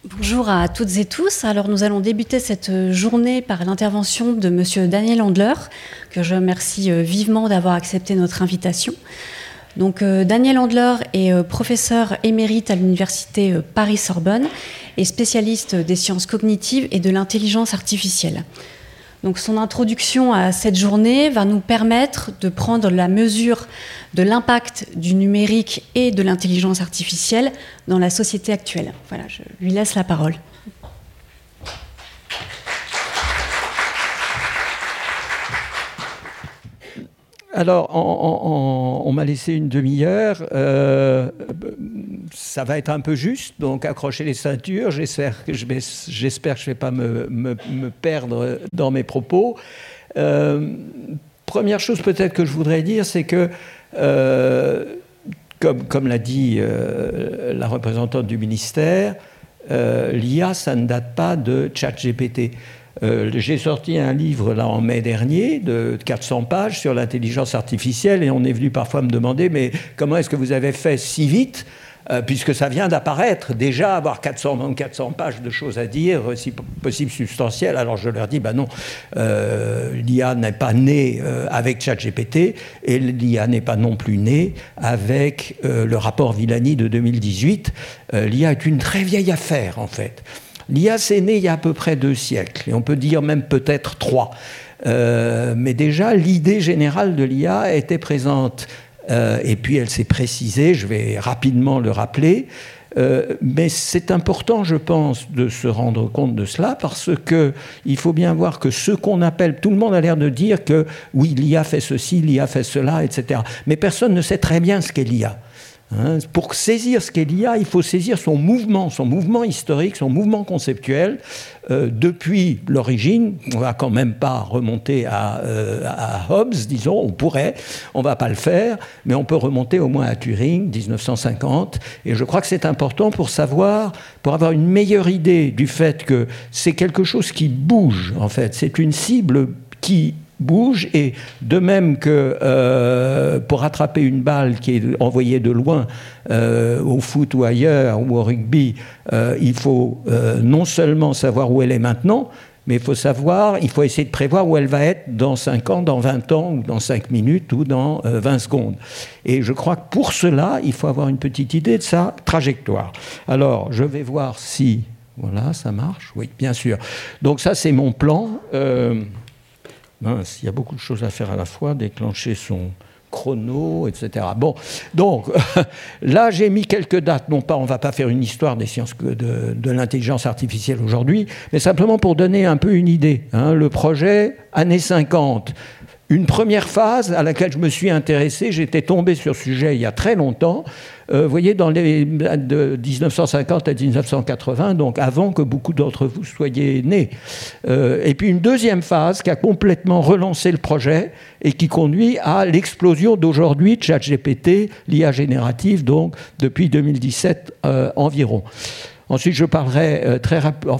Bonjour à toutes et tous. Alors nous allons débuter cette journée par l'intervention de Monsieur Daniel Andler, que je remercie vivement d'avoir accepté notre invitation. Donc Daniel Andler est professeur émérite à l'université Paris-Sorbonne et spécialiste des sciences cognitives et de l'intelligence artificielle. Donc son introduction à cette journée va nous permettre de prendre la mesure de l'impact du numérique et de l'intelligence artificielle dans la société actuelle. Voilà, je lui laisse la parole. Alors, on m'a laissé une demi-heure. Ça va être un peu juste, donc accrochez les ceintures. J'espère que je ne vais pas me perdre dans mes propos. Première chose peut-être que je voudrais dire, c'est que, comme l'a dit la représentante du ministère, l'IA, ça ne date pas de ChatGPT. J'ai sorti un livre là en mai dernier de 400 pages sur l'intelligence artificielle et on est venu parfois me demander mais comment est-ce que vous avez fait si vite puisque ça vient d'apparaître, déjà avoir 400 pages de choses à dire, si possible substantielles. Alors je leur dis, non, l'IA n'est pas née avec ChatGPT et l'IA n'est pas non plus née avec le rapport Villani de 2018. L'IA est une très vieille affaire en fait. L'IA, c'est né il y a à peu près 2 siècles, et on peut dire même peut-être 3. Mais déjà, l'idée générale de l'IA était présente, et puis elle s'est précisée, je vais rapidement le rappeler, mais c'est important, je pense, de se rendre compte de cela, parce qu'il faut bien voir que ce qu'on appelle, tout le monde a l'air de dire que oui, l'IA fait ceci, l'IA fait cela, etc. Mais personne ne sait très bien ce qu'est l'IA. Pour saisir ce qu'est l'IA, il faut saisir son mouvement historique, son mouvement conceptuel. Depuis l'origine, on ne va quand même pas remonter à Hobbes, disons, on ne va pas le faire, mais on peut remonter au moins à Turing, 1950. Et je crois que c'est important pour savoir, pour avoir une meilleure idée du fait que c'est quelque chose qui bouge, en fait. C'est une cible qui bouge, et de même que pour attraper une balle qui est envoyée de loin au foot ou ailleurs ou au rugby, il faut non seulement savoir où elle est maintenant, mais il faut essayer de prévoir où elle va être dans 5 ans, dans 20 ans, ou dans 5 minutes, ou dans 20 secondes. Et je crois que pour cela, il faut avoir une petite idée de sa trajectoire. Alors, je vais voir si... Voilà, ça marche. Oui, bien sûr. Donc ça, c'est mon plan. Il y a beaucoup de choses à faire à la fois, déclencher son chrono, etc. Bon, donc, là, j'ai mis quelques dates. Non pas, on ne va pas faire une histoire des sciences de l'intelligence artificielle aujourd'hui, mais simplement pour donner un peu une idée. Le projet, années 50, une première phase à laquelle je me suis intéressé, j'étais tombé sur ce sujet il y a très longtemps, vous voyez, de 1950 à 1980, donc avant que beaucoup d'entre vous soyez nés. Et puis une deuxième phase qui a complètement relancé le projet et qui conduit à l'explosion d'aujourd'hui de ChatGPT, l'IA générative, donc depuis 2017 environ. Ensuite, je parlerai très rapidement,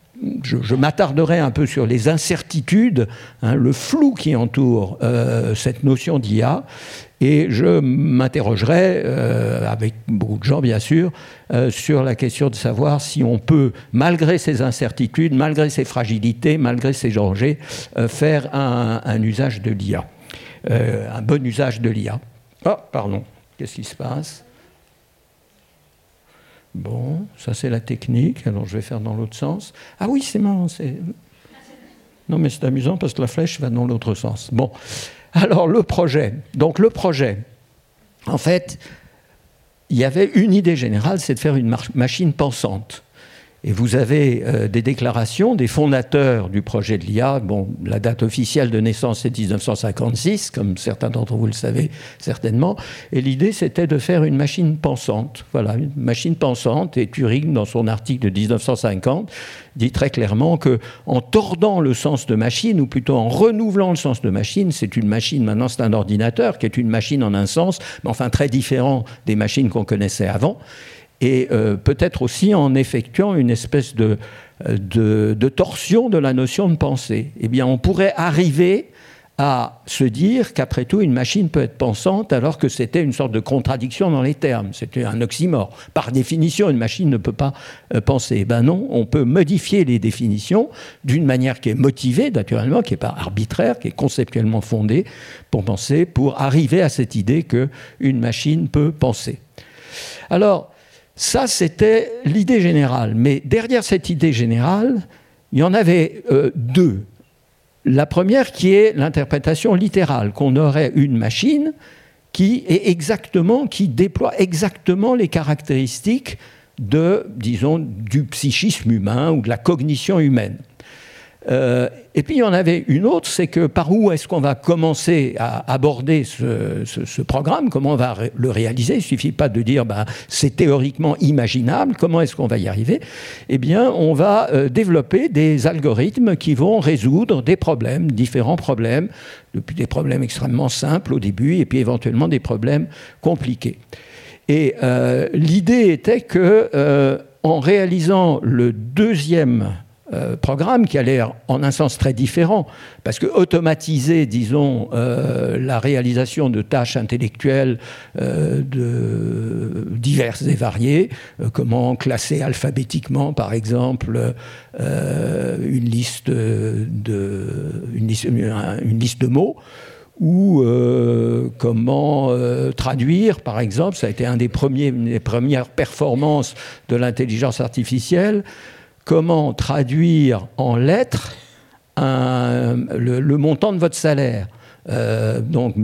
je m'attarderai un peu sur les incertitudes, le flou qui entoure cette notion d'IA, et je m'interrogerai, avec beaucoup de gens bien sûr, sur la question de savoir si on peut, malgré ces incertitudes, malgré ces fragilités, malgré ces dangers, faire un usage de l'IA, un bon usage de l'IA. Oh, pardon, qu'est-ce qui se passe ? Bon, ça c'est la technique, alors je vais faire dans l'autre sens. Ah oui, c'est marrant, non mais c'est amusant parce que la flèche va dans l'autre sens. Bon, alors le projet. Donc le projet, en fait, il y avait une idée générale, c'est de faire une machine pensante. Et vous avez des déclarations des fondateurs du projet de l'IA. Bon, la date officielle de naissance, c'est 1956, comme certains d'entre vous le savez certainement. Et l'idée, c'était de faire une machine pensante. Voilà, une machine pensante. Et Turing, dans son article de 1950, dit très clairement qu'en tordant le sens de machine, ou plutôt en renouvelant le sens de machine, c'est une machine, maintenant c'est un ordinateur, qui est une machine en un sens, mais enfin très différent des machines qu'on connaissait avant. Et peut-être aussi en effectuant une espèce de torsion de la notion de pensée. Eh bien, on pourrait arriver à se dire qu'après tout, une machine peut être pensante alors que c'était une sorte de contradiction dans les termes. C'était un oxymore. Par définition, une machine ne peut pas penser. Ben non, on peut modifier les définitions d'une manière qui est motivée, naturellement, qui n'est pas arbitraire, qui est conceptuellement fondée pour penser, pour arriver à cette idée qu'une machine peut penser. Alors, ça, c'était l'idée générale. Mais derrière cette idée générale, il y en avait deux. La première qui est l'interprétation littérale, qu'on aurait une machine qui déploie exactement les caractéristiques du psychisme humain ou de la cognition humaine. Et puis il y en avait une autre, c'est que par où est-ce qu'on va commencer à aborder ce programme, comment on va le réaliser. Il ne suffit pas de dire c'est théoriquement imaginable, comment est-ce qu'on va y arriver. Eh bien, on va développer des algorithmes qui vont résoudre des problèmes, différents problèmes, depuis des problèmes extrêmement simples au début, et puis éventuellement des problèmes compliqués. Et l'idée était que, en réalisant le deuxième programme, qui a l'air en un sens très différent, parce que automatiser, disons, la réalisation de tâches intellectuelles diverses et variées, comment classer alphabétiquement, par exemple, une liste de mots, ou comment traduire, par exemple, ça a été une des premières performances de l'intelligence artificielle, comment traduire en lettres le montant de votre salaire. Donc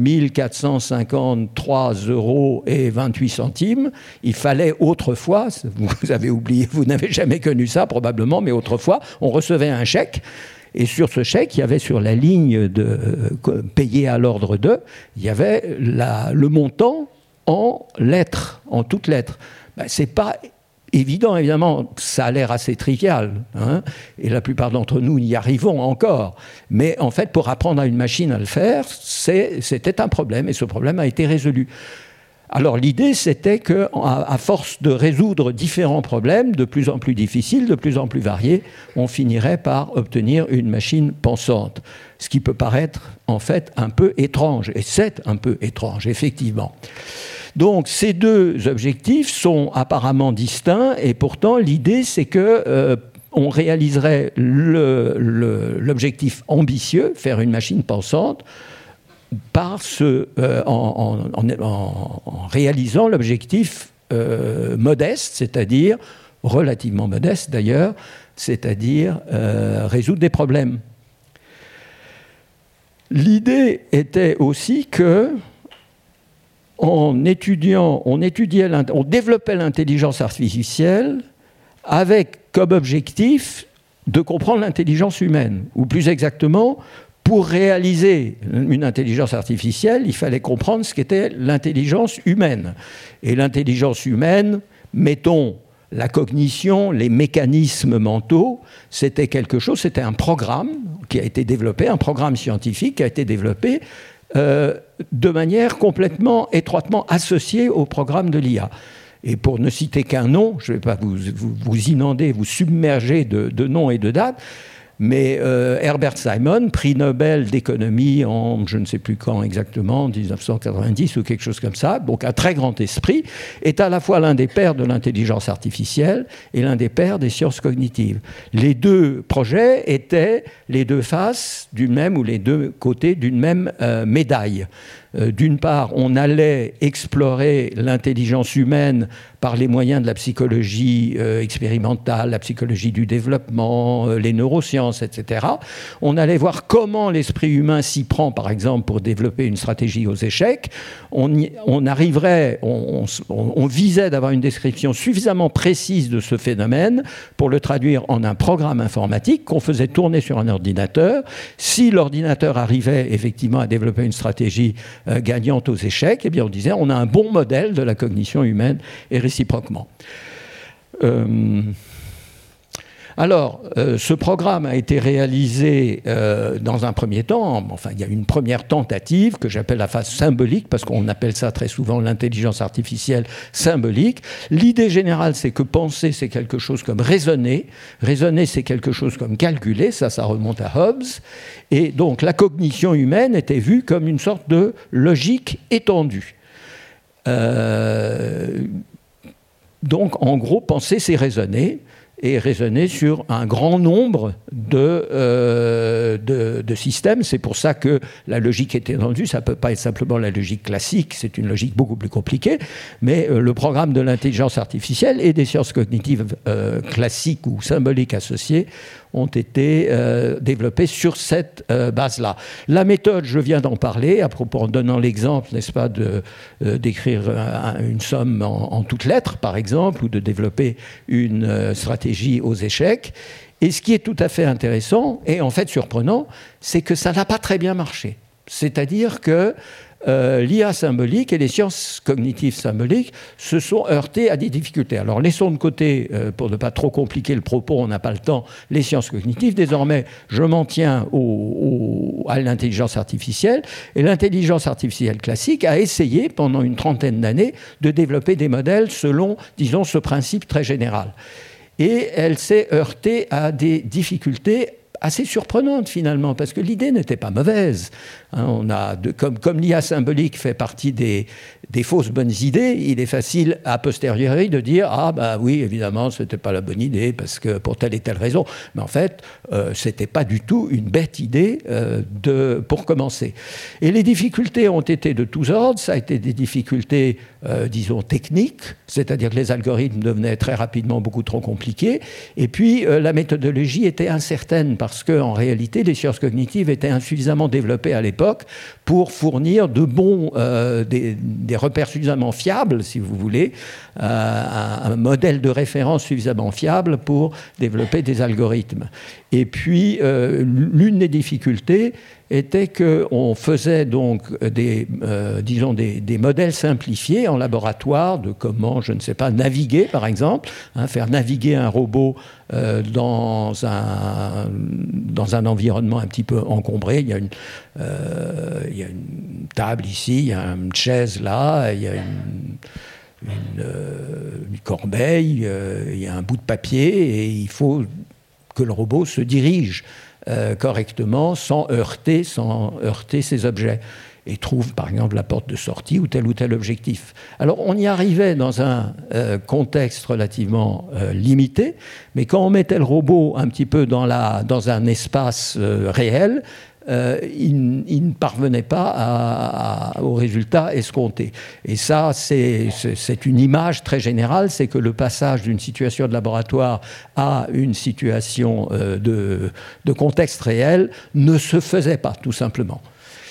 1453,28 €. Il fallait autrefois, vous avez oublié, vous n'avez jamais connu ça probablement, mais autrefois, on recevait un chèque. Et sur ce chèque, il y avait sur la ligne de payer à l'ordre de, il y avait le montant en lettres, en toutes lettres. C'est pas évident, évidemment, ça a l'air assez trivial, hein, et la plupart d'entre nous y arrivons encore. Mais en fait, pour apprendre à une machine à le faire, c'était un problème, et ce problème a été résolu. Alors l'idée, c'était qu'à force de résoudre différents problèmes, de plus en plus difficiles, de plus en plus variés, on finirait par obtenir une machine pensante. Ce qui peut paraître, en fait, un peu étrange, et c'est un peu étrange, effectivement. Donc ces deux objectifs sont apparemment distincts, et pourtant l'idée c'est que on réaliserait l'objectif ambitieux, faire une machine pensante, en réalisant l'objectif modeste, c'est-à-dire relativement modeste d'ailleurs, c'est-à-dire résoudre des problèmes. L'idée était aussi que on développait l'intelligence artificielle avec comme objectif de comprendre l'intelligence humaine. Ou plus exactement, pour réaliser une intelligence artificielle, il fallait comprendre ce qu'était l'intelligence humaine. Et l'intelligence humaine, mettons la cognition, les mécanismes mentaux, c'était un programme qui a été développé, un programme scientifique qui a été développé de manière complètement étroitement associée au programme de l'IA. Et pour ne citer qu'un nom, je ne vais pas vous inonder, vous submerger de noms et de dates, mais Herbert Simon, prix Nobel d'économie en je ne sais plus quand exactement, 1990 ou quelque chose comme ça, donc un très grand esprit, est à la fois l'un des pères de l'intelligence artificielle et l'un des pères des sciences cognitives. Les deux projets étaient les deux faces d'une même ou les deux côtés d'une même médaille. D'une part, on allait explorer l'intelligence humaine par les moyens de la psychologie expérimentale, la psychologie du développement, les neurosciences, etc. On allait voir comment l'esprit humain s'y prend, par exemple, pour développer une stratégie aux échecs. On visait d'avoir une description suffisamment précise de ce phénomène pour le traduire en un programme informatique qu'on faisait tourner sur un ordinateur. Si l'ordinateur arrivait effectivement à développer une stratégie gagnante aux échecs, eh bien on disait on a un bon modèle de la cognition humaine et réciproquement. Alors, ce programme a été réalisé dans un premier temps, enfin il y a une première tentative que j'appelle la phase symbolique, parce qu'on appelle ça très souvent l'intelligence artificielle symbolique. L'idée générale, c'est que penser, c'est quelque chose comme raisonner. Raisonner, c'est quelque chose comme calculer, ça remonte à Hobbes. Et donc la cognition humaine était vue comme une sorte de logique étendue. Donc en gros, penser, c'est raisonner, et raisonner sur un grand nombre de systèmes. C'est pour ça que la logique est étendue. Ça ne peut pas être simplement la logique classique, c'est une logique beaucoup plus compliquée, mais le programme de l'intelligence artificielle et des sciences cognitives classiques ou symboliques associées ont été développés sur cette base-là. La méthode, je viens d'en parler, à propos en donnant l'exemple, n'est-ce pas, d'écrire une somme en toutes lettres, par exemple, ou de développer une stratégie aux échecs. Et ce qui est tout à fait intéressant, et en fait surprenant, c'est que ça n'a pas très bien marché. C'est-à-dire que l'IA symbolique et les sciences cognitives symboliques se sont heurtées à des difficultés. Alors laissons de côté, pour ne pas trop compliquer le propos, on n'a pas le temps, les sciences cognitives. Désormais, je m'en tiens à l'intelligence artificielle. Et l'intelligence artificielle classique a essayé, pendant une trentaine d'années, de développer des modèles selon, disons, ce principe très général. Et elle s'est heurtée à des difficultés assez surprenante finalement, parce que l'idée n'était pas mauvaise. On a comme l'IA symbolique fait partie des fausses bonnes idées, il est facile a posteriori de dire « Ah ben oui, évidemment, ce n'était pas la bonne idée, parce que pour telle et telle raison. » Mais en fait, ce n'était pas du tout une bête idée pour commencer. Et les difficultés ont été de tous ordres. Ça a été des difficultés, disons, techniques, c'est-à-dire que les algorithmes devenaient très rapidement beaucoup trop compliqués. Et puis, la méthodologie était incertaine, parce qu'en réalité, les sciences cognitives étaient insuffisamment développées à l'époque pour fournir de bons, des repères suffisamment fiables, si vous voulez, un modèle de référence suffisamment fiable pour développer des algorithmes. Et puis, l'une des difficultés était qu'on faisait donc des modèles simplifiés en laboratoire de comment, je ne sais pas, naviguer, par exemple, faire naviguer un robot dans un environnement un petit peu encombré. Il y a une table ici, il y a une chaise là, il y a une corbeille, il y a un bout de papier, et il faut que le robot se dirige correctement sans heurter ces objets, et trouve par exemple la porte de sortie ou tel objectif. Alors on y arrivait dans un contexte relativement limité, mais quand on mettait le robot un petit peu dans un espace réel, il ne parvenait pas au résultat escompté. Et ça, c'est une image très générale, c'est que le passage d'une situation de laboratoire à une situation de contexte réel ne se faisait pas, tout simplement.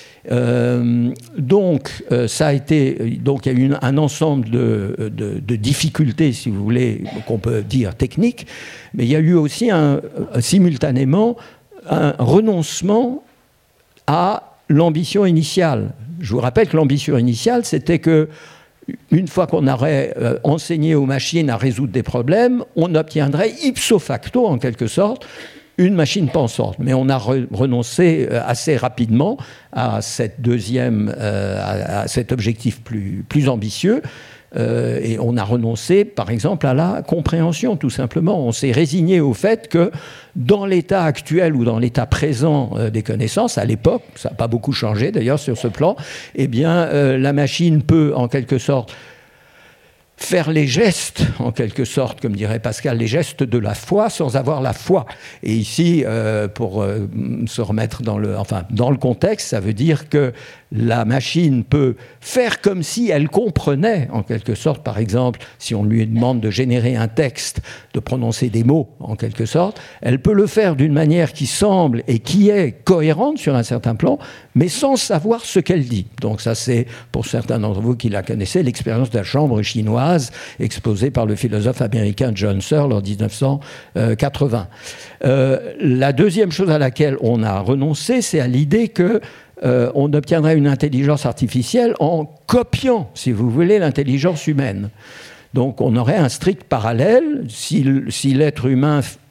Donc il y a eu un ensemble de difficultés, si vous voulez, qu'on peut dire techniques, mais il y a eu aussi simultanément un renoncement à l'ambition initiale. Je vous rappelle que l'ambition initiale, c'était que une fois qu'on aurait enseigné aux machines à résoudre des problèmes, on obtiendrait ipso facto, en quelque sorte, une machine pensante. Mais on a renoncé assez rapidement à cet objectif plus ambitieux. Et on a renoncé, par exemple, à la compréhension, tout simplement. On s'est résigné au fait que dans l'état actuel ou dans l'état présent des connaissances, à l'époque, ça n'a pas beaucoup changé d'ailleurs sur ce plan, eh bien, la machine peut, en quelque sorte, faire les gestes, en quelque sorte, comme dirait Pascal, les gestes de la foi sans avoir la foi. Et ici, pour se remettre dans le contexte, ça veut dire que la machine peut faire comme si elle comprenait, en quelque sorte, par exemple, si on lui demande de générer un texte, de prononcer des mots, en quelque sorte, elle peut le faire d'une manière qui semble et qui est cohérente sur un certain plan, mais sans savoir ce qu'elle dit. Donc ça, c'est, pour certains d'entre vous qui la connaissaient, l'expérience de la chambre chinoise exposée par le philosophe américain John Searle en 1980. La deuxième chose à laquelle on a renoncé, c'est à l'idée que on obtiendrait une intelligence artificielle en copiant, si vous voulez, l'intelligence humaine. Donc on aurait un strict parallèle. Si l'être humain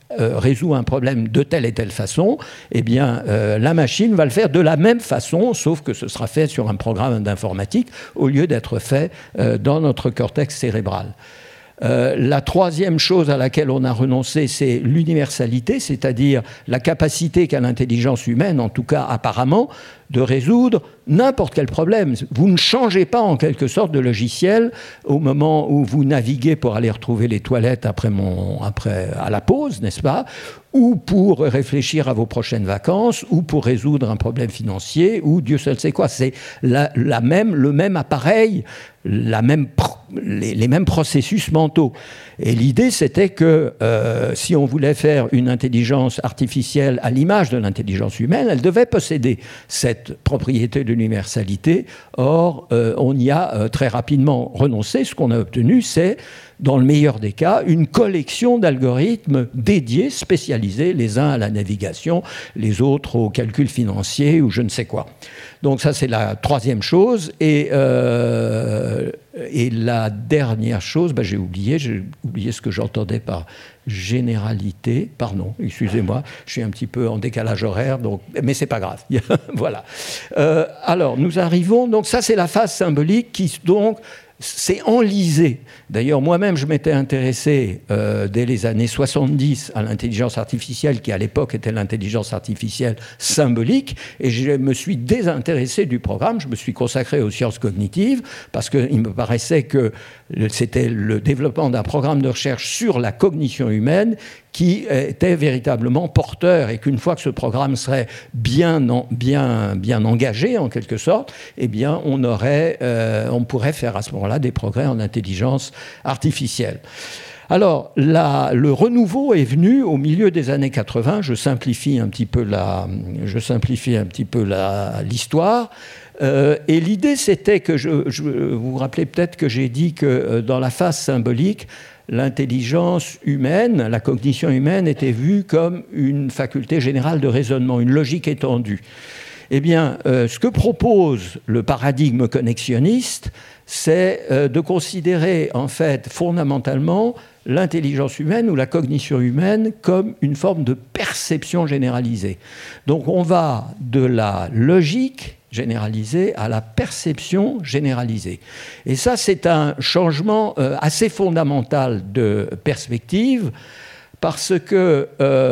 résout un problème de telle et telle façon, eh bien, la machine va le faire de la même façon, sauf que ce sera fait sur un programme d'informatique au lieu d'être fait dans notre cortex cérébral. La troisième chose à laquelle on a renoncé, c'est l'universalité, c'est-à-dire la capacité qu'a l'intelligence humaine, en tout cas apparemment, de résoudre n'importe quel problème. Vous ne changez pas en quelque sorte de logiciel au moment où vous naviguez pour aller retrouver les toilettes à la pause, n'est-ce pas ? Ou pour réfléchir à vos prochaines vacances, ou pour résoudre un problème financier, ou Dieu seul sait quoi. C'est le même appareil, les mêmes processus mentaux. Et l'idée, c'était que si on voulait faire une intelligence artificielle à l'image de l'intelligence humaine, elle devait posséder cette propriété de l'universalité. Or, on y a très rapidement renoncé. Ce qu'on a obtenu, c'est, dans le meilleur des cas, une collection d'algorithmes dédiés, spécialisés, les uns à la navigation, les autres au calcul financier ou je ne sais quoi. Donc ça, c'est la troisième chose. Et la dernière chose, j'ai oublié ce que j'entendais par généralité. Pardon, excusez-moi, je suis un petit peu en décalage horaire, mais c'est pas grave. Voilà. Alors, nous arrivons, donc ça, c'est la phase symbolique qui, donc, c'est enlisé. D'ailleurs, moi-même, je m'étais intéressé dès les années 70 à l'intelligence artificielle, qui à l'époque était l'intelligence artificielle symbolique, et je me suis désintéressé du programme. Je me suis consacré aux sciences cognitives, parce qu'il me paraissait que c'était le développement d'un programme de recherche sur la cognition humaine qui était véritablement porteur, et qu'une fois que ce programme serait bien engagé, en quelque sorte, eh bien, on pourrait faire à ce moment-là des progrès en intelligence artificielle. Alors, le renouveau est venu au milieu des années 80. Je simplifie un petit peu l'histoire. Et l'idée, c'était que, vous vous rappelez peut-être que j'ai dit que dans la phase symbolique, l'intelligence humaine, la cognition humaine était vue comme une faculté générale de raisonnement, une logique étendue. Eh bien, ce que propose le paradigme connexionniste, c'est de considérer, en fait, fondamentalement, l'intelligence humaine ou la cognition humaine comme une forme de perception généralisée. Donc, on va de la logique généralisée à la perception généralisée. Et ça, c'est un changement assez fondamental de perspective, parce que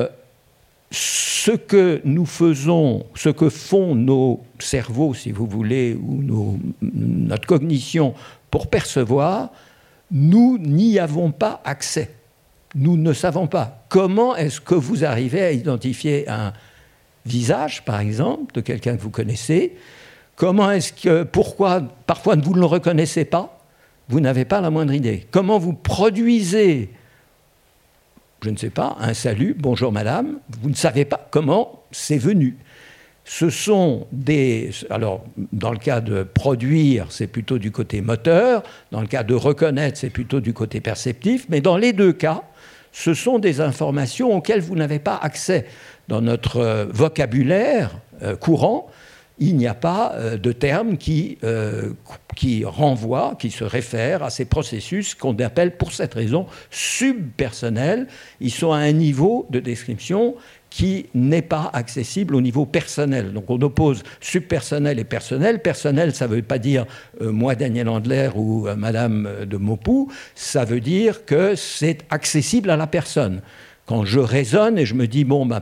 ce que nous faisons, ce que font nos cerveaux, si vous voulez, ou notre cognition pour percevoir, nous n'y avons pas accès. Nous ne savons pas. Comment est-ce que vous arrivez à identifier un visage, par exemple, de quelqu'un que vous connaissez? Pourquoi parfois vous ne le reconnaissez pas? Vous n'avez pas la moindre idée. Comment vous produisez, je ne sais pas, un salut, bonjour madame, vous ne savez pas comment c'est venu. Ce sont alors, dans le cas de produire, c'est plutôt du côté moteur, dans le cas de reconnaître, c'est plutôt du côté perceptif, mais dans les deux cas, ce sont des informations auxquelles vous n'avez pas accès. Dans notre vocabulaire courant, il n'y a pas de terme qui renvoie, qui se réfère à ces processus qu'on appelle pour cette raison subpersonnels. Ils sont à un niveau de description qui n'est pas accessible au niveau personnel. Donc on oppose subpersonnel et personnel. Personnel, ça ne veut pas dire moi, Daniel Andler, ou Madame de Maupoux, ça veut dire que c'est accessible à la personne. Quand je raisonne et je me dis,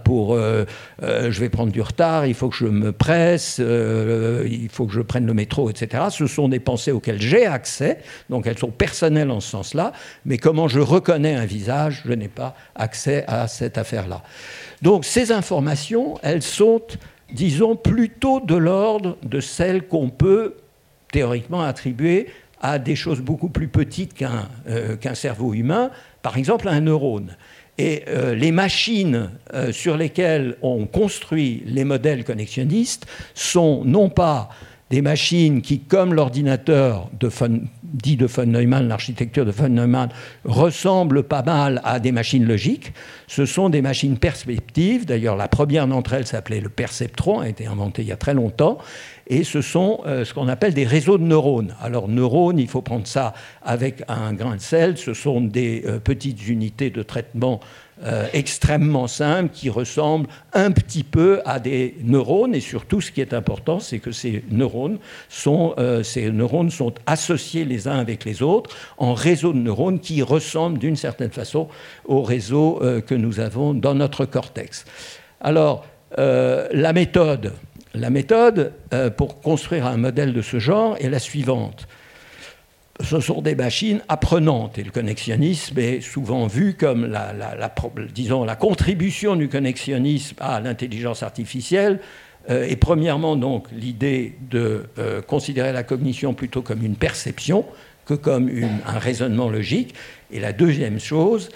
je vais prendre du retard, il faut que je me presse, il faut que je prenne le métro, etc. Ce sont des pensées auxquelles j'ai accès, donc elles sont personnelles en ce sens-là, mais comment je reconnais un visage, je n'ai pas accès à cette affaire-là. Donc ces informations, elles sont, disons, plutôt de l'ordre de celles qu'on peut théoriquement attribuer à des choses beaucoup plus petites qu'un cerveau humain, par exemple un neurone. Et les machines sur lesquelles on construit les modèles connexionnistes sont non pas des machines qui, comme l'ordinateur dit de von Neumann, l'architecture de von Neumann, ressemblent pas mal à des machines logiques. Ce sont des machines perceptives. D'ailleurs, la première d'entre elles s'appelait le perceptron, a été inventée il y a très longtemps. Et ce sont ce qu'on appelle des réseaux de neurones. Alors, neurones, il faut prendre ça avec un grain de sel. Ce sont des petites unités de traitement extrêmement simples qui ressemblent un petit peu à des neurones. Et surtout, ce qui est important, c'est que ces neurones sont associés les uns avec les autres en réseaux de neurones qui ressemblent d'une certaine façon aux réseaux que nous avons dans notre cortex. Alors, la méthode pour construire un modèle de ce genre est la suivante. Ce sont des machines apprenantes, et le connexionnisme est souvent vu comme la contribution du connexionnisme à l'intelligence artificielle. Et premièrement, donc, l'idée de considérer la cognition plutôt comme une perception que comme un raisonnement logique. Et la deuxième chose,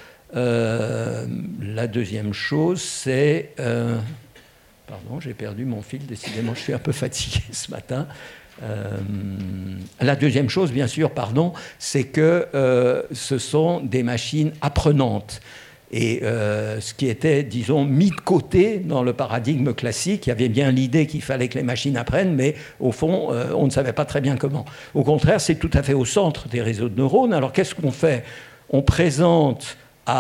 c'est... pardon, j'ai perdu mon fil, décidément, je suis un peu fatigué ce matin. La deuxième chose, bien sûr, c'est que ce sont des machines apprenantes. Et ce qui était, disons, mis de côté dans le paradigme classique, il y avait bien l'idée qu'il fallait que les machines apprennent, mais au fond, on ne savait pas très bien comment. Au contraire, c'est tout à fait au centre des réseaux de neurones. Alors qu'est-ce qu'on fait? On présente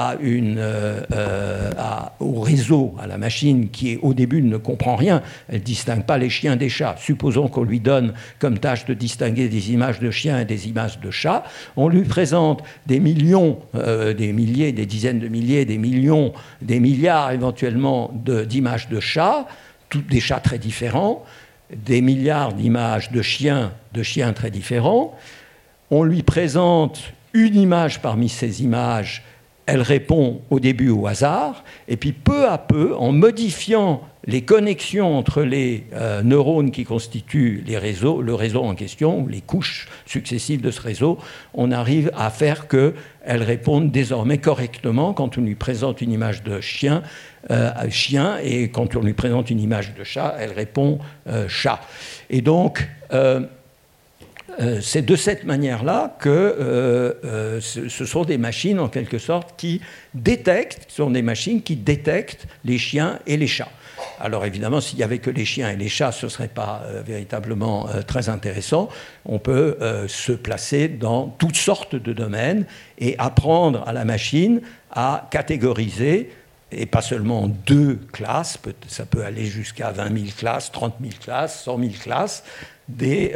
au réseau, à la machine qui au début ne comprend rien, elle ne distingue pas les chiens des chats. Supposons qu'on lui donne comme tâche de distinguer des images de chiens et des images de chats. On lui présente des millions, des milliers, des dizaines de milliers, des millions, des milliards éventuellement d'images de chats, des chats très différents, des milliards d'images de chiens très différents. On lui présente une image parmi ces images. Elle répond au début au hasard, et puis peu à peu, en modifiant les connexions entre les neurones qui constituent le réseau en question, ou les couches successives de ce réseau, on arrive à faire qu'elle réponde désormais correctement quand on lui présente une image de chien, et quand on lui présente une image de chat, elle répond chat. Et donc... c'est de cette manière-là que ce sont des machines, en quelque sorte, qui détectent les chiens et les chats. Alors évidemment, s'il n'y avait que les chiens et les chats, ce ne serait pas véritablement très intéressant. On peut se placer dans toutes sortes de domaines et apprendre à la machine à catégoriser, et pas seulement 2 classes, ça peut aller jusqu'à 20 000 classes, 30 000 classes, 100 000 classes, des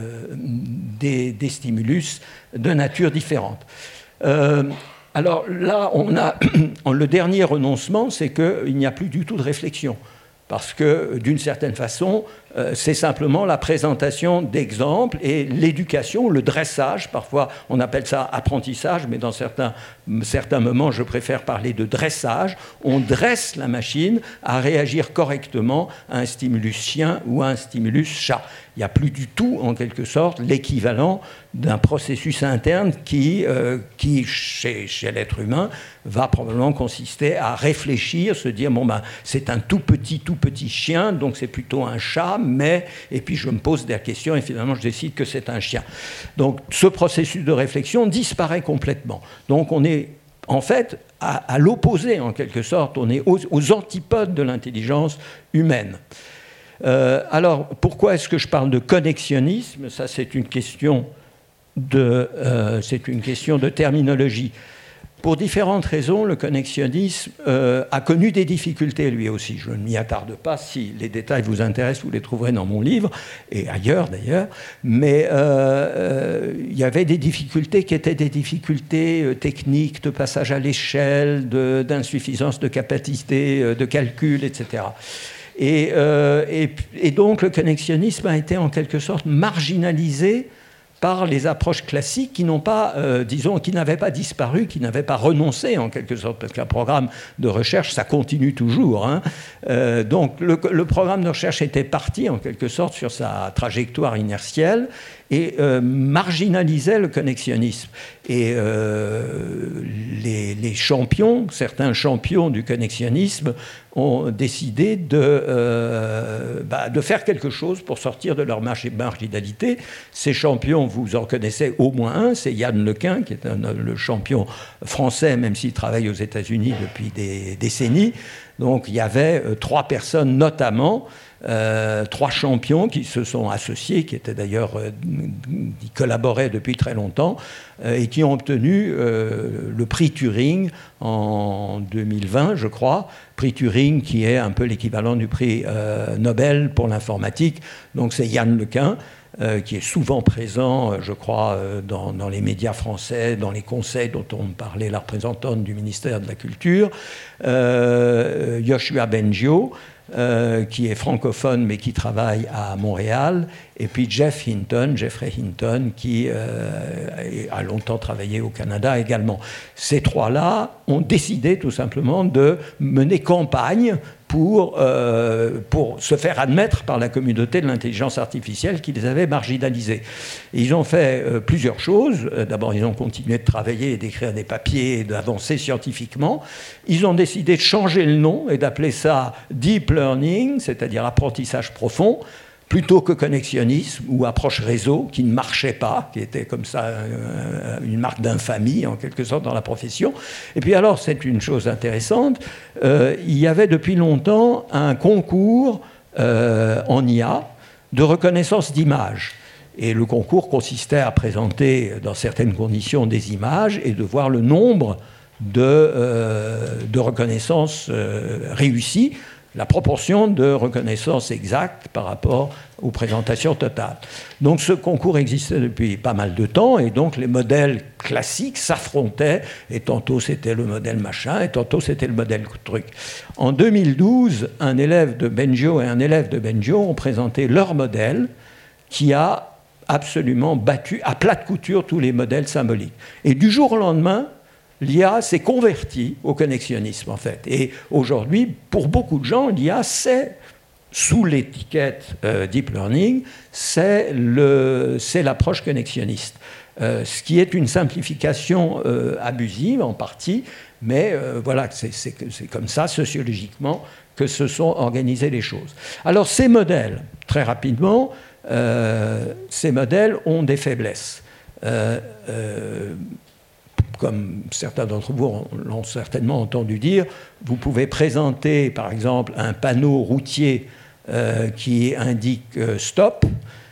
stimulus de nature différente. Alors là, on a le dernier renoncement, c'est qu'il n'y a plus du tout de réflexion. Parce que, d'une certaine façon, c'est simplement la présentation d'exemples et l'éducation, le dressage. Parfois, on appelle ça apprentissage, mais dans certains moments, je préfère parler de dressage. On dresse la machine à réagir correctement à un stimulus chien ou à un stimulus chat. Il n'y a plus du tout, en quelque sorte, l'équivalent d'un processus interne qui chez l'être humain, va probablement consister à réfléchir, se dire, c'est un tout petit chien, donc c'est plutôt un chat, et puis je me pose des questions et finalement je décide que c'est un chien. Donc ce processus de réflexion disparaît complètement. Donc on est en fait à l'opposé, en quelque sorte, on est aux antipodes de l'intelligence humaine. Alors, pourquoi est-ce que je parle de connexionnisme? Ça, c'est une question de terminologie. Pour différentes raisons, le connexionnisme a connu des difficultés lui aussi. Je ne m'y attarde pas. Si les détails vous intéressent, vous les trouverez dans mon livre, et ailleurs d'ailleurs. Mais il y avait des difficultés qui étaient des difficultés techniques, de passage à l'échelle, d'insuffisance de capacité de calcul, etc. Et donc le connexionnisme a été en quelque sorte marginalisé par les approches classiques qui n'ont pas, qui n'avaient pas disparu, qui n'avaient pas renoncé en quelque sorte, parce qu'un programme de recherche, ça continue toujours. Donc le programme de recherche était parti en quelque sorte sur sa trajectoire inertielle et marginalisait le connexionnisme. Et les champions, certains champions du connexionnisme, ont décidé de faire quelque chose pour sortir de leur marginalité. Ces champions vous en connaissez au moins un, c'est Yann Lequin, qui est le champion français, même s'il travaille aux États-Unis depuis des décennies. Donc il y avait 3 personnes notamment, 3 champions qui se sont associés, qui étaient d'ailleurs, qui collaboraient depuis très longtemps, et qui ont obtenu le prix Turing en 2020, je crois. Prix Turing qui est un peu l'équivalent du prix Nobel pour l'informatique. Donc c'est Yann Lequin, qui est souvent présent, je crois, dans les médias français, dans les conseils dont on parlait, la représentante du ministère de la Culture, Yoshua Bengio, qui est francophone mais qui travaille à Montréal, et puis Jeffrey Hinton, qui a longtemps travaillé au Canada également. Ces 3-là ont décidé tout simplement de mener campagne pour se faire admettre par la communauté de l'intelligence artificielle qui les avait marginalisés. Et ils ont fait plusieurs choses. D'abord, ils ont continué de travailler et d'écrire des papiers et d'avancer scientifiquement. Ils ont décidé de changer le nom et d'appeler ça Deep Learning, c'est-à-dire apprentissage profond, plutôt que connexionnisme ou approche réseau, qui ne marchait pas, qui était comme ça une marque d'infamie, en quelque sorte, dans la profession. Et puis alors, c'est une chose intéressante, il y avait depuis longtemps un concours en IA de reconnaissance d'images. Et le concours consistait à présenter, dans certaines conditions, des images et de voir le nombre de reconnaissances réussies, la proportion de reconnaissance exacte par rapport aux présentations totales. Donc ce concours existait depuis pas mal de temps, et donc les modèles classiques s'affrontaient, et tantôt c'était le modèle machin, et tantôt c'était le modèle truc. En 2012, un élève de Bengio et un élève de Bengio ont présenté leur modèle qui a absolument battu à plate couture tous les modèles symboliques. Et du jour au lendemain, l'IA s'est convertie au connexionnisme, en fait. Et aujourd'hui, pour beaucoup de gens, l'IA, c'est, sous l'étiquette Deep Learning, c'est l'approche connexionniste. Ce qui est une simplification abusive, en partie, mais voilà, c'est comme ça, sociologiquement, que se sont organisées les choses. Alors, ces modèles, très rapidement, ces modèles ont des faiblesses. Comme certains d'entre vous l'ont certainement entendu dire, vous pouvez présenter, par exemple, un panneau routier qui indique stop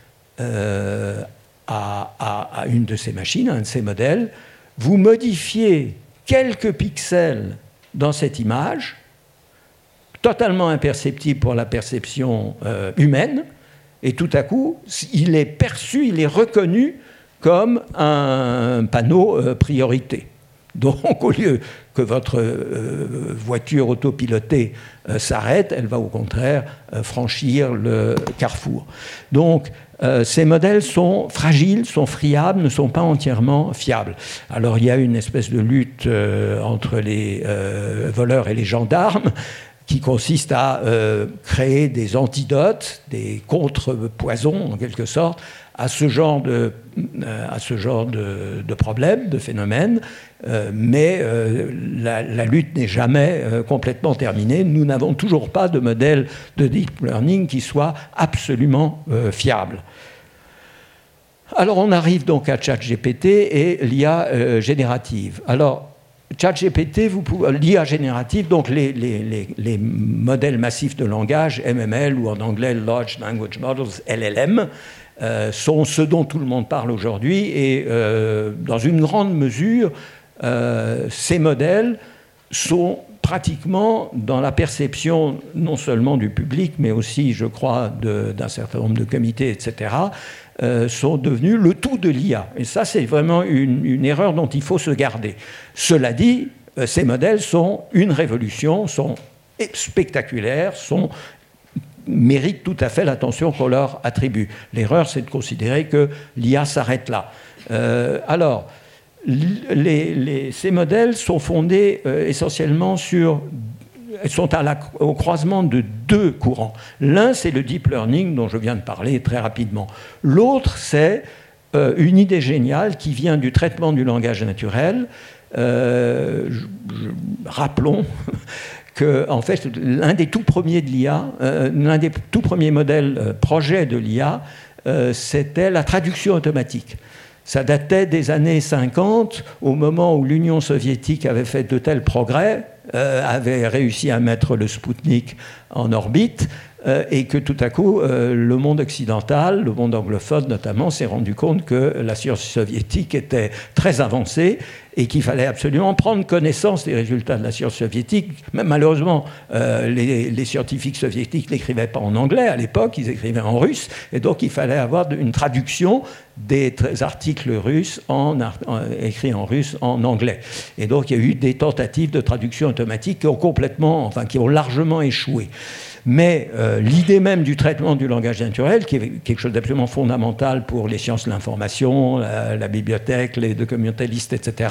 à une de ces machines, à un de ces modèles. Vous modifiez quelques pixels dans cette image, totalement imperceptible pour la perception humaine, et tout à coup, il est perçu, il est reconnu comme un panneau priorité. Donc, au lieu que votre voiture autopilotée s'arrête, elle va au contraire franchir le carrefour. Donc, ces modèles sont fragiles, sont friables, ne sont pas entièrement fiables. Alors, il y a une espèce de lutte entre les voleurs et les gendarmes, qui consiste à créer des antidotes, des contre-poisons, en quelque sorte, à ce genre de problèmes, de phénomènes, mais la lutte n'est jamais complètement terminée. Nous n'avons toujours pas de modèle de deep learning qui soit absolument fiable. Alors on arrive donc à ChatGPT et l'IA générative. Alors, ChatGPT, l'IA générative, donc les modèles massifs de langage, MML, ou en anglais Large Language Models, LLM, sont ce dont tout le monde parle aujourd'hui, et dans une grande mesure, ces modèles sont pratiquement dans la perception non seulement du public, mais aussi, je crois, d'un certain nombre de comités, etc., sont devenus le tout de l'IA. Et ça, c'est vraiment une erreur dont il faut se garder. Cela dit, ces modèles sont une révolution, sont spectaculaires, méritent tout à fait l'attention qu'on leur attribue. L'erreur, c'est de considérer que l'IA s'arrête là. Alors, ces modèles sont fondés essentiellement au croisement de 2 courants. L'un, c'est le deep learning dont je viens de parler très rapidement. L'autre, c'est une idée géniale qui vient du traitement du langage naturel. Rappelons que, en fait, l'un des tout premiers de l'IA, l'un des tout premiers modèles projets de l'IA c'était la traduction automatique. Ça datait des années 50, au moment où l'Union soviétique avait fait de tels progrès, avait réussi à mettre le Spoutnik en orbite, et que tout à coup, le monde occidental, le monde anglophone notamment, s'est rendu compte que la science soviétique était très avancée et qu'il fallait absolument prendre connaissance des résultats de la science soviétique. Malheureusement, les scientifiques soviétiques n'écrivaient pas en anglais à l'époque, ils écrivaient en russe, et donc il fallait avoir une traduction des articles russes écrits en russe en anglais. Et donc il y a eu des tentatives de traduction automatique qui ont largement échoué. Mais l'idée même du traitement du langage naturel, qui est quelque chose d'absolument fondamental pour les sciences de l'information, la bibliothèque, les documentalistes, etc.,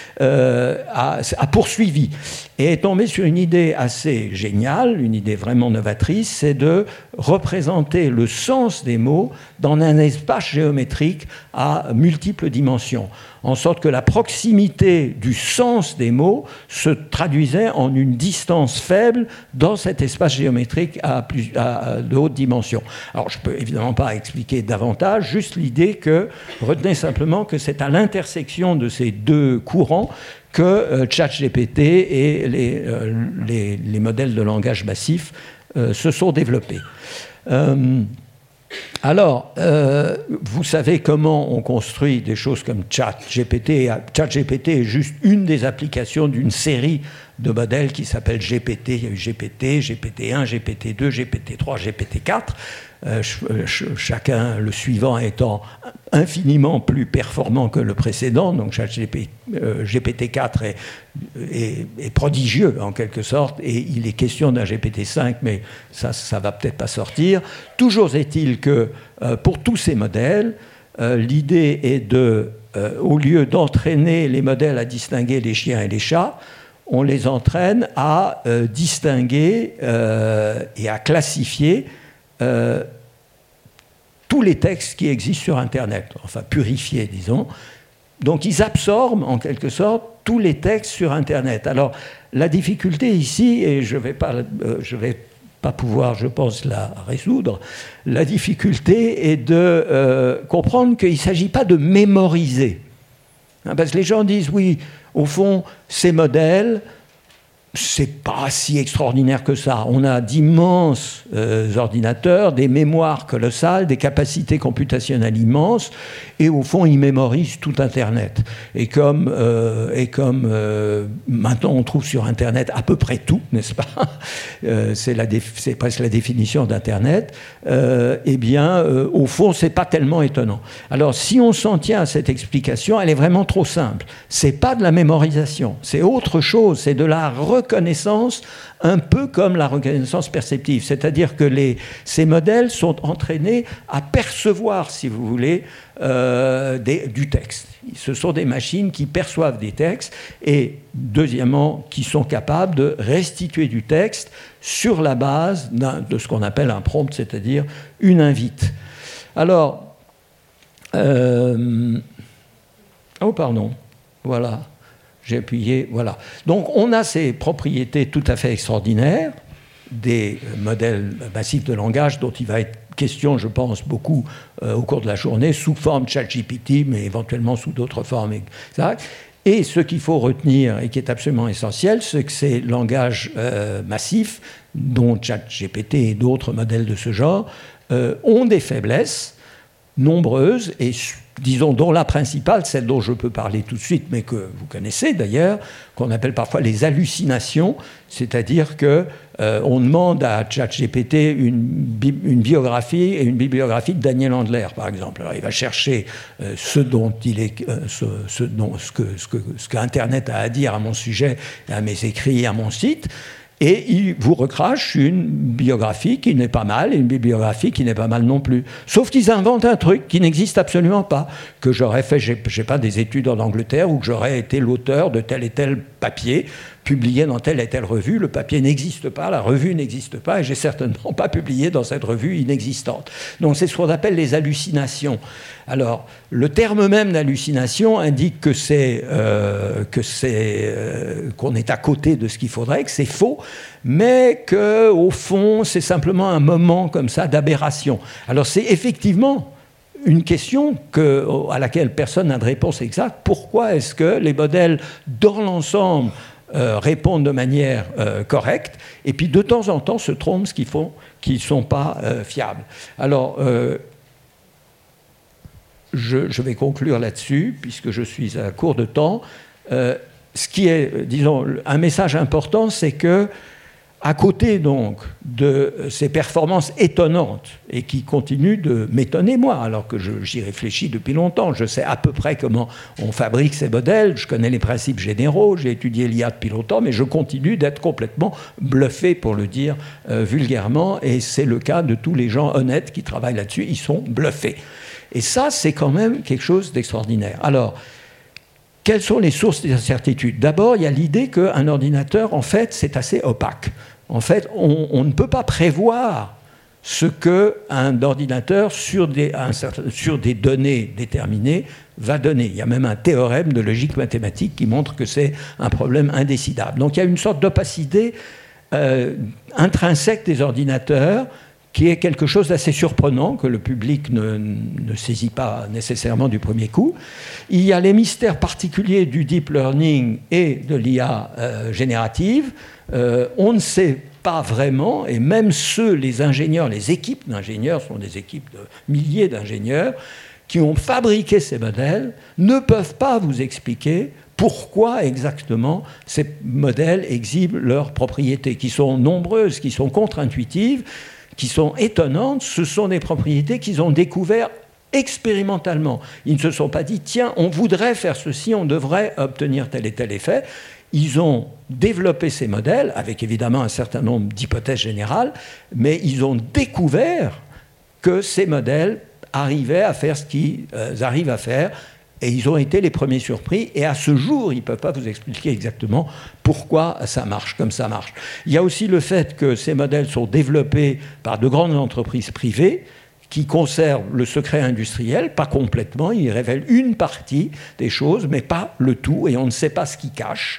a poursuivi et est tombé sur une idée assez géniale, une idée vraiment novatrice, c'est de représenter le sens des mots dans un espace géométrique à multiples dimensions, en sorte que la proximité du sens des mots se traduisait en une distance faible dans cet espace géométrique de haute dimension. Alors, je ne peux évidemment pas expliquer davantage, juste l'idée que, retenez simplement que c'est à l'intersection de ces deux courants que ChatGPT et les modèles de langage massif se sont développés. Alors, vous savez comment on construit des choses comme ChatGPT. ChatGPT est juste une des applications d'une série de modèles qui s'appelle GPT. Il y a eu GPT, GPT-1, GPT-2, GPT-3, GPT-4. Chacun, le suivant, étant infiniment plus performant que le précédent. Donc GPT-4 est prodigieux en quelque sorte, et il est question d'un GPT-5, mais ça va peut-être pas sortir. Toujours est-il que pour tous ces modèles, l'idée est au lieu d'entraîner les modèles à distinguer les chiens et les chats, on les entraîne à distinguer et à classifier tous les textes qui existent sur Internet, enfin purifiés, disons. Donc ils absorbent en quelque sorte tous les textes sur Internet. Alors la difficulté ici, et je vais pas pouvoir, je pense, la résoudre, la difficulté est de comprendre qu'il ne s'agit pas de mémoriser. Parce que les gens disent, oui, au fond, ces modèles, c'est pas si extraordinaire que ça. On a d'immenses ordinateurs, des mémoires colossales, des capacités computationnelles immenses, et au fond, ils mémorisent tout Internet. Et comme maintenant on trouve sur Internet à peu près tout, n'est-ce pas ? C'est presque la définition d'Internet. Eh bien, au fond, c'est pas tellement étonnant. Alors, si on s'en tient à cette explication, elle est vraiment trop simple. C'est pas de la mémorisation, c'est autre chose, c'est de la reconnaissance, un peu comme la reconnaissance perceptive. C'est-à-dire que ces modèles sont entraînés à percevoir, si vous voulez, du texte. Ce sont des machines qui perçoivent des textes et, deuxièmement, qui sont capables de restituer du texte sur la base de ce qu'on appelle un prompt, c'est-à-dire une invite. Alors, voilà. J'ai appuyé, voilà. Donc on a ces propriétés tout à fait extraordinaires des modèles massifs de langage dont il va être question, je pense, beaucoup au cours de la journée, sous forme ChatGPT, mais éventuellement sous d'autres formes, etc. Et ce qu'il faut retenir, et qui est absolument essentiel, c'est que ces langages massifs, dont ChatGPT et d'autres modèles de ce genre, ont des faiblesses nombreuses et disons, dont la principale, celle dont je peux parler tout de suite, mais que vous connaissez d'ailleurs, qu'on appelle parfois les hallucinations, c'est-à-dire qu'on demande à ChatGPT une biographie et une bibliographie de Daniel Andler, par exemple. Alors, il va chercher ce que Internet a à dire à mon sujet, à mes écrits, à mon site, et il vous recrache une biographie qui n'est pas mal et une bibliographie qui n'est pas mal non plus. Sauf qu'ils inventent un truc qui n'existe absolument pas, que j'aurais fait, je n'ai pas des études en Angleterre, ou que j'aurais été l'auteur de tel et tel papier. publié dans telle et telle revue. Le papier n'existe pas, la revue n'existe pas, et j'ai certainement pas publié dans cette revue inexistante. Donc c'est ce qu'on appelle les hallucinations. Alors, le terme même d'hallucination indique qu'on est à côté de ce qu'il faudrait, que c'est faux, mais qu'au fond, c'est simplement un moment comme ça d'aberration. Alors, c'est effectivement une question à laquelle personne n'a de réponse exacte. Pourquoi est-ce que les modèles, dans l'ensemble, répondent de manière correcte, et puis de temps en temps se trompent, ce qu'ils font, qui ne sont pas fiables. Alors, je vais conclure là-dessus, puisque je suis à court de temps. Ce qui est, disons, un message important, c'est que, à côté donc de ces performances étonnantes, et qui continuent de m'étonner moi, alors que j'y réfléchis depuis longtemps, je sais à peu près comment on fabrique ces modèles, je connais les principes généraux, j'ai étudié l'IA depuis longtemps, mais je continue d'être complètement bluffé, pour le dire vulgairement, et c'est le cas de tous les gens honnêtes qui travaillent là-dessus, ils sont bluffés. Et ça, c'est quand même quelque chose d'extraordinaire. Alors, quelles sont les sources des incertitudes ? D'abord, il y a l'idée qu'un ordinateur, en fait, c'est assez opaque. En fait, on ne peut pas prévoir ce qu'un ordinateur, sur des données déterminées, va donner. Il y a même un théorème de logique mathématique qui montre que c'est un problème indécidable. Donc il y a une sorte d'opacité intrinsèque des ordinateurs, qui est quelque chose d'assez surprenant, que le public ne saisit pas nécessairement du premier coup. Il y a les mystères particuliers du deep learning et de l'IA générative. On ne sait pas vraiment, et même les ingénieurs, les équipes d'ingénieurs, sont des équipes de milliers d'ingénieurs, qui ont fabriqué ces modèles, ne peuvent pas vous expliquer pourquoi exactement ces modèles exhibent leurs propriétés, qui sont nombreuses, qui sont contre-intuitives, qui sont étonnantes. Ce sont des propriétés qu'ils ont découvertes expérimentalement. Ils ne se sont pas dit, tiens, on voudrait faire ceci, on devrait obtenir tel et tel effet. Ils ont développé ces modèles, avec évidemment un certain nombre d'hypothèses générales, mais ils ont découvert que ces modèles arrivaient à faire ce qu'ils arrivent à faire, et ils ont été les premiers surpris, et à ce jour, ils ne peuvent pas vous expliquer exactement pourquoi ça marche comme ça marche. Il y a aussi le fait que ces modèles sont développés par de grandes entreprises privées qui conservent le secret industriel, pas complètement, ils révèlent une partie des choses, mais pas le tout, et on ne sait pas ce qu'ils cachent.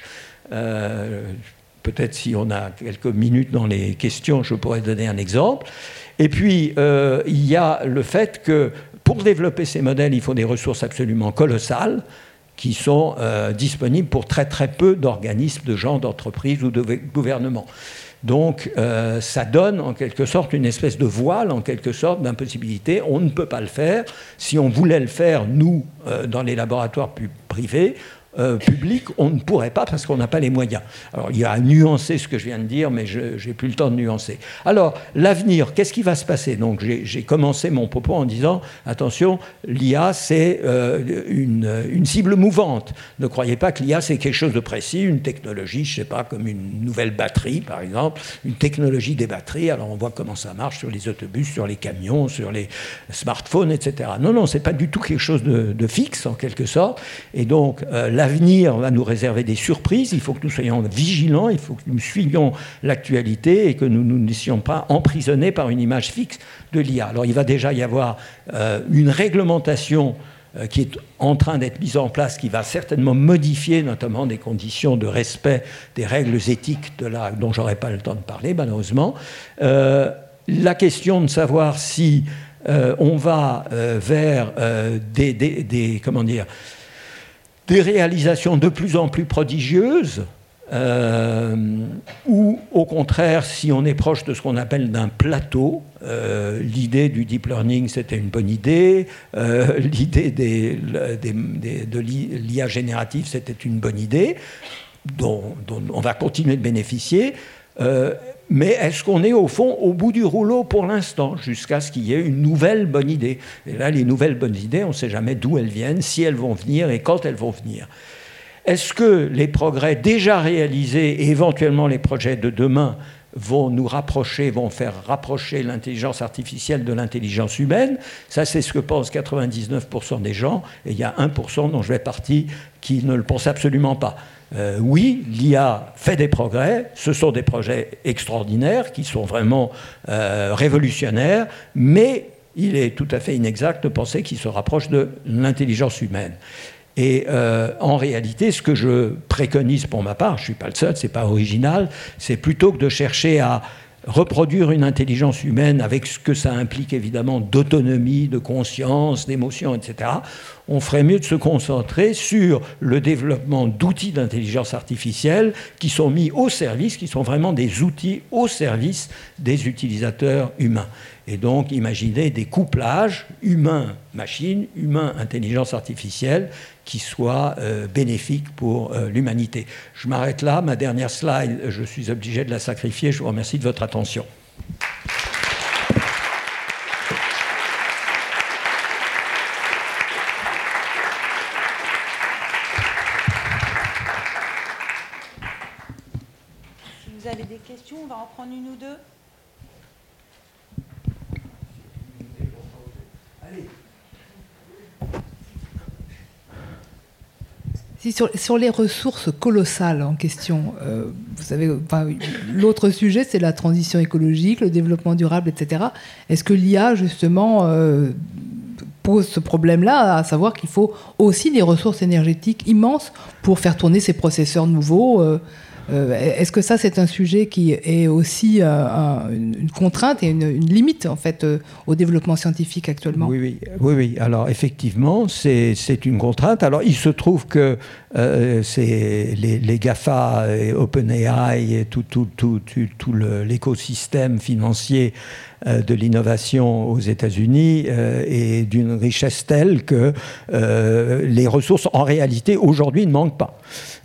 Peut-être si on a quelques minutes dans les questions, je pourrais donner un exemple. Et puis, il y a le fait que pour développer ces modèles, il faut des ressources absolument colossales qui sont disponibles pour très très peu d'organismes, de gens, d'entreprises ou de gouvernements. Donc ça donne en quelque sorte une espèce de voile, en quelque sorte d'impossibilité. On ne peut pas le faire. Si on voulait le faire, nous, dans les laboratoires privés, public, on ne pourrait pas parce qu'on n'a pas les moyens. Alors, il y a à nuancer ce que je viens de dire, mais je n'ai plus le temps de nuancer. Alors, l'avenir, qu'est-ce qui va se passer ? Donc, j'ai commencé mon propos en disant, attention, l'IA, c'est une cible mouvante. Ne croyez pas que l'IA, c'est quelque chose de précis, une technologie, je ne sais pas, comme une nouvelle batterie, par exemple, une technologie des batteries. Alors, on voit comment ça marche sur les autobus, sur les camions, sur les smartphones, etc. Non, ce n'est pas du tout quelque chose de fixe, en quelque sorte. Et donc, l'avenir va nous réserver des surprises, il faut que nous soyons vigilants, il faut que nous suivions l'actualité et que nous ne laissions pas emprisonnés par une image fixe de l'IA. Alors il va déjà y avoir une réglementation qui est en train d'être mise en place, qui va certainement modifier notamment des conditions de respect des règles éthiques dont je n'aurai pas le temps de parler malheureusement. La question de savoir si on va vers des réalisations de plus en plus prodigieuses, ou au contraire, si on est proche de ce qu'on appelle d'un plateau. L'idée du deep learning, c'était une bonne idée. L'idée de l'IA générative, c'était une bonne idée, dont on va continuer de bénéficier. Mais est-ce qu'on est au fond au bout du rouleau pour l'instant, jusqu'à ce qu'il y ait une nouvelle bonne idée ? Et là, les nouvelles bonnes idées, on ne sait jamais d'où elles viennent, si elles vont venir et quand elles vont venir. Est-ce que les progrès déjà réalisés et éventuellement les projets de demain vont nous rapprocher, vont faire rapprocher l'intelligence artificielle de l'intelligence humaine ? Ça, c'est ce que pensent 99% des gens, et il y a 1% dont je fais partie qui ne le pensent absolument pas. oui, l'IA fait des progrès, ce sont des projets extraordinaires qui sont vraiment révolutionnaires, mais il est tout à fait inexact de penser qu'il se rapproche de l'intelligence humaine. Et en réalité, ce que je préconise pour ma part, je ne suis pas le seul, ce n'est pas original, c'est plutôt que de chercher à reproduire une intelligence humaine avec ce que ça implique évidemment d'autonomie, de conscience, d'émotion, etc., on ferait mieux de se concentrer sur le développement d'outils d'intelligence artificielle qui sont mis au service, qui sont vraiment des outils au service des utilisateurs humains. Et donc, imaginez des couplages humain-machine, humain-intelligence artificielle qui soient bénéfiques pour l'humanité. Je m'arrête là. Ma dernière slide, je suis obligé de la sacrifier. Je vous remercie de votre attention. Si vous avez des questions, on va en prendre une ou deux. Si sur les ressources colossales en question, vous savez, l'autre sujet, c'est la transition écologique, le développement durable, etc. Est-ce que l'IA, justement, pose ce problème-là, à savoir qu'il faut aussi des ressources énergétiques immenses pour faire tourner ces processeurs nouveaux est-ce que ça, c'est un sujet qui est aussi une contrainte et une limite, en fait, au développement scientifique actuellement ? Oui. Alors, effectivement, c'est une contrainte. Alors, il se trouve que c'est les GAFA, OpenAI, et tout l'écosystème financier de l'innovation aux États-Unis est d'une richesse telle que les ressources, en réalité, aujourd'hui, ne manquent pas.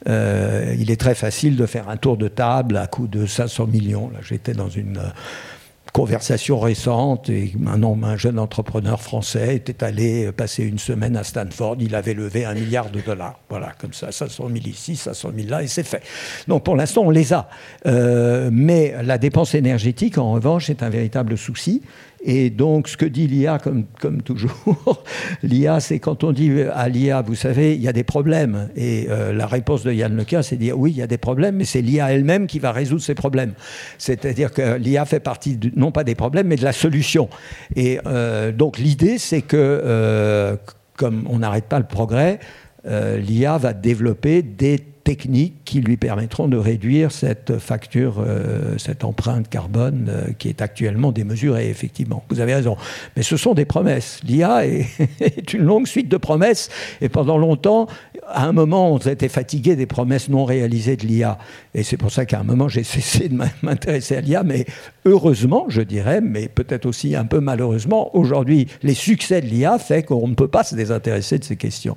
Il est très facile de faire un tour de table à coût de 500 millions. Là, j'étais dans une conversation récente et un jeune entrepreneur français était allé passer une semaine à Stanford. Il avait levé $1 milliard. Voilà, comme ça, 500 000 ici, 500 000 là, et c'est fait. Donc pour l'instant, on les a. Mais la dépense énergétique, en revanche, est un véritable souci. Et donc, ce que dit l'IA, comme toujours, l'IA, c'est quand on dit à l'IA, vous savez, il y a des problèmes. Et la réponse de Yann Lequin, c'est de dire, oui, il y a des problèmes, mais c'est l'IA elle-même qui va résoudre ces problèmes. C'est-à-dire que l'IA fait partie, non pas des problèmes, mais de la solution. Et donc, l'idée, c'est que, comme on n'arrête pas le progrès, l'IA va développer des techniques qui lui permettront de réduire cette facture, cette empreinte carbone qui est actuellement démesurée, effectivement. Vous avez raison. Mais ce sont des promesses. L'IA est une longue suite de promesses. Et pendant longtemps, à un moment, on était fatigué des promesses non réalisées de l'IA. Et c'est pour ça qu'à un moment, j'ai cessé de m'intéresser à l'IA. Mais heureusement, je dirais, mais peut-être aussi un peu malheureusement, aujourd'hui, les succès de l'IA fait qu'on ne peut pas se désintéresser de ces questions.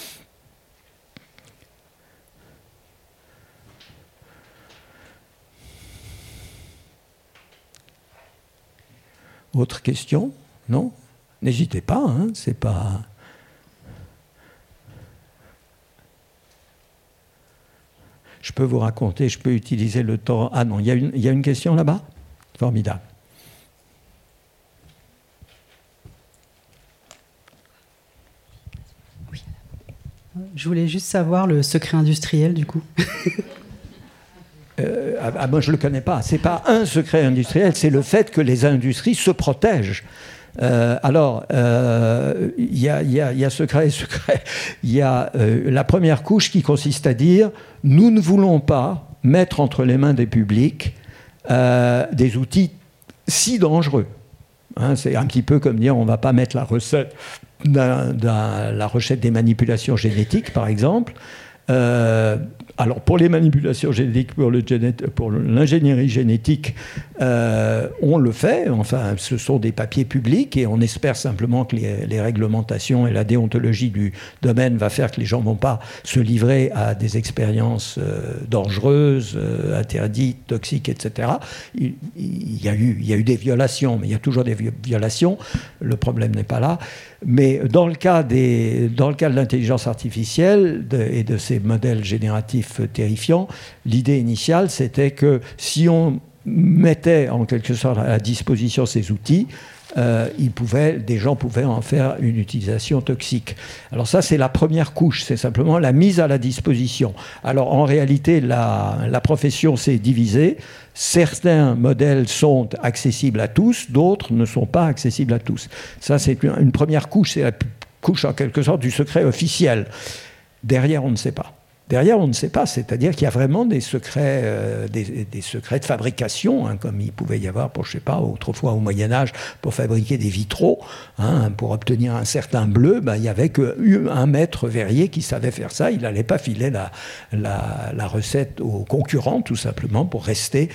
Autre question ? Non ? N'hésitez pas, hein, c'est pas... Je peux vous raconter, je peux utiliser le temps... Ah non, il y a une question là-bas ? Formidable. Oui. Je voulais juste savoir le secret industriel, du coup. Moi, je ne le connais pas. Ce n'est pas un secret industriel, c'est le fait que les industries se protègent. Il y a secret. Il y a la première couche qui consiste à dire « Nous ne voulons pas mettre entre les mains des publics des outils si dangereux. » C'est un petit peu comme dire « On ne va pas mettre la recette des manipulations génétiques, par exemple. » Alors, pour les manipulations génétiques, pour l'ingénierie génétique, on le fait. Enfin, ce sont des papiers publics et on espère simplement que les réglementations et la déontologie du domaine va faire que les gens ne vont pas se livrer à des expériences dangereuses, interdites, toxiques, etc. Il y a eu des violations, mais il y a toujours des violations. Le problème n'est pas là. Mais dans le cas de l'intelligence artificielle et de ces modèles génératifs terrifiants, l'idée initiale, c'était que si on mettait en quelque sorte à la disposition ces outils, des gens pouvaient en faire une utilisation toxique. Alors ça, c'est la première couche, c'est simplement la mise à la disposition. Alors en réalité, la profession s'est divisée. Certains modèles sont accessibles à tous, d'autres ne sont pas accessibles à tous. Ça, c'est une première couche, c'est la couche en quelque sorte du secret officiel. Derrière, on ne sait pas. Derrière, on ne sait pas, c'est-à-dire qu'il y a vraiment des secrets, des secrets de fabrication, hein, comme il pouvait y avoir, je ne sais pas, autrefois au Moyen-Âge, pour fabriquer des vitraux, hein, pour obtenir un certain bleu, il n'y avait qu'un maître verrier qui savait faire ça. Il n'allait pas filer la recette aux concurrents, tout simplement, pour rester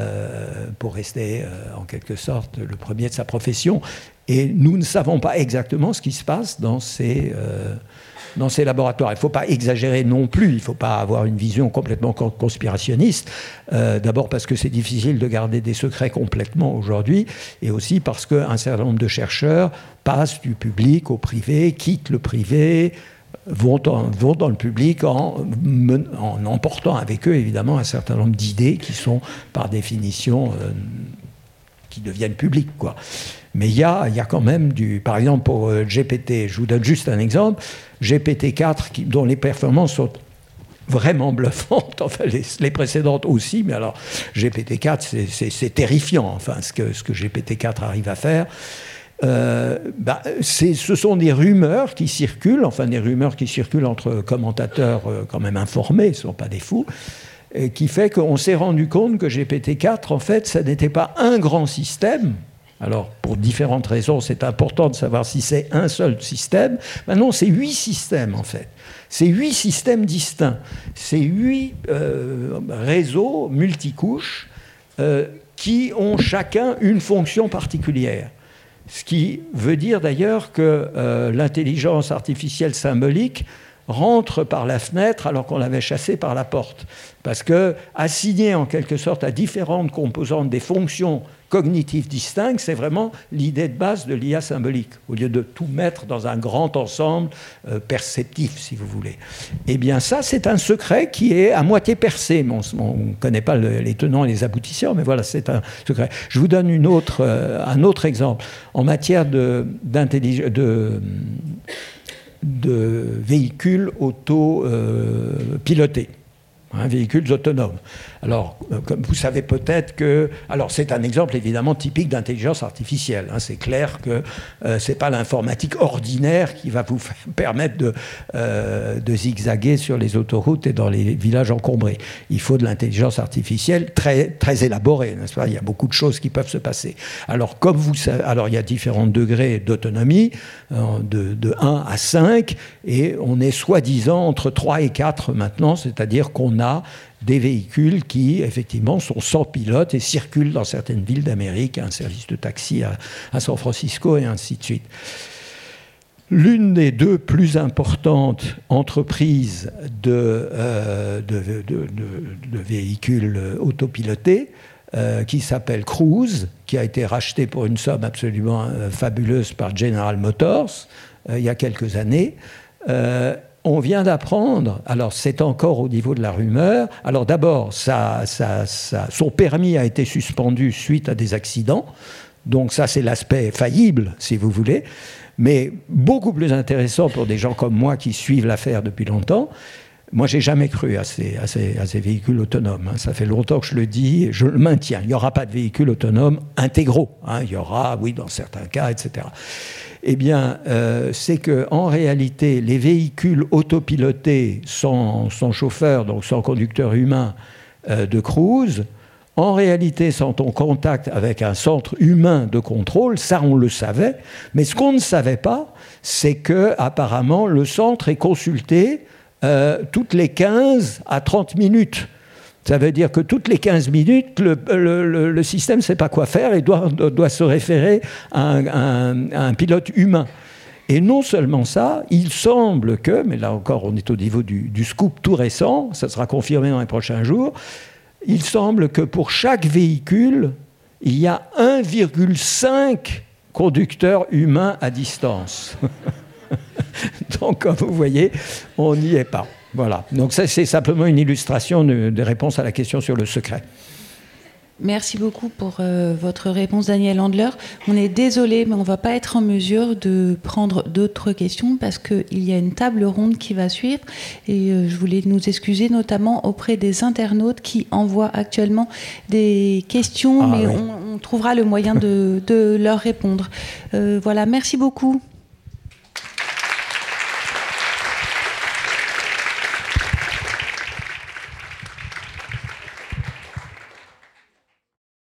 en quelque sorte le premier de sa profession. Et nous ne savons pas exactement ce qui se passe dans ces laboratoires. Il ne faut pas exagérer non plus, il ne faut pas avoir une vision complètement conspirationniste, d'abord parce que c'est difficile de garder des secrets complètement aujourd'hui, et aussi parce qu'un certain nombre de chercheurs passent du public au privé, quittent le privé, vont dans le public en emportant avec eux évidemment un certain nombre d'idées qui sont par définition qui deviennent publiques, quoi. Mais il y a quand même par exemple pour GPT, je vous donne juste un exemple, GPT-4 dont les performances sont vraiment bluffantes, enfin les précédentes aussi, mais alors GPT-4 c'est terrifiant, enfin ce que GPT-4 arrive à faire. Ce sont des rumeurs qui circulent, entre commentateurs quand même informés, ce ne sont pas des fous, qui fait qu'on s'est rendu compte que GPT-4, en fait, ça n'était pas un grand système. Alors, pour différentes raisons, c'est important de savoir si c'est un seul système. Non, c'est 8 systèmes, en fait. C'est 8 systèmes distincts. C'est 8 réseaux multicouches qui ont chacun une fonction particulière. Ce qui veut dire d'ailleurs que l'intelligence artificielle symbolique rentre par la fenêtre alors qu'on l'avait chassée par la porte. Parce que assigner en quelque sorte à différentes composantes des fonctions cognitives distinctes, c'est vraiment l'idée de base de l'IA symbolique, au lieu de tout mettre dans un grand ensemble perceptif, si vous voulez. Eh bien ça, c'est un secret qui est à moitié percé. On ne connaît pas les tenants et les aboutissants, mais voilà, c'est un secret. Je vous donne un autre exemple. En matière de véhicules autopilotés, véhicules autonomes. Alors, comme vous savez peut-être que... Alors, c'est un exemple évidemment typique d'intelligence artificielle. C'est clair que ce n'est pas l'informatique ordinaire qui va vous permettre de zigzaguer sur les autoroutes et dans les villages encombrés. Il faut de l'intelligence artificielle très, très élaborée, n'est-ce pas ? Il y a beaucoup de choses qui peuvent se passer. Alors, comme vous savez, il y a différents degrés d'autonomie, de 1 à 5, et on est soi-disant entre 3 et 4 maintenant, c'est-à-dire qu'on a des véhicules qui, effectivement, sont sans pilote et circulent dans certaines villes d'Amérique, un service de taxi à San Francisco et ainsi de suite. L'une des deux plus importantes entreprises de véhicules autopilotés, qui s'appelle Cruise, qui a été rachetée pour une somme absolument fabuleuse par General Motors il y a quelques années, on vient d'apprendre, alors c'est encore au niveau de la rumeur, alors d'abord, son permis a été suspendu suite à des accidents, donc ça c'est l'aspect faillible, si vous voulez, mais beaucoup plus intéressant pour des gens comme moi qui suivent l'affaire depuis longtemps. Moi, j'ai jamais cru à ces véhicules autonomes. Ça fait longtemps que je le dis, et je le maintiens. Il n'y aura pas de véhicules autonomes intégraux. Il y aura, oui, dans certains cas, etc. Eh bien, c'est qu'en réalité, les véhicules autopilotés sans chauffeur, donc sans conducteur humain de Cruise, en réalité sont en contact avec un centre humain de contrôle. Ça, on le savait. Mais ce qu'on ne savait pas, c'est qu'apparemment, le centre est consulté toutes les 15 à 30 minutes. Ça veut dire que toutes les 15 minutes, le système ne sait pas quoi faire et doit se référer à un pilote humain. Et non seulement ça, il semble que, mais là encore on est au niveau du scoop tout récent, ça sera confirmé dans les prochains jours, il semble que pour chaque véhicule, il y a 1,5 conducteurs humains à distance. Donc, comme vous voyez, on n'y est pas. Voilà. Donc, ça, c'est simplement une illustration de réponse à la question sur le secret. Merci beaucoup pour votre réponse, Daniel Handler. On est désolé, mais on ne va pas être en mesure de prendre d'autres questions parce qu'il y a une table ronde qui va suivre. Et je voulais nous excuser notamment auprès des internautes qui envoient actuellement des questions, mais oui. on trouvera le moyen de leur répondre. Voilà, merci beaucoup.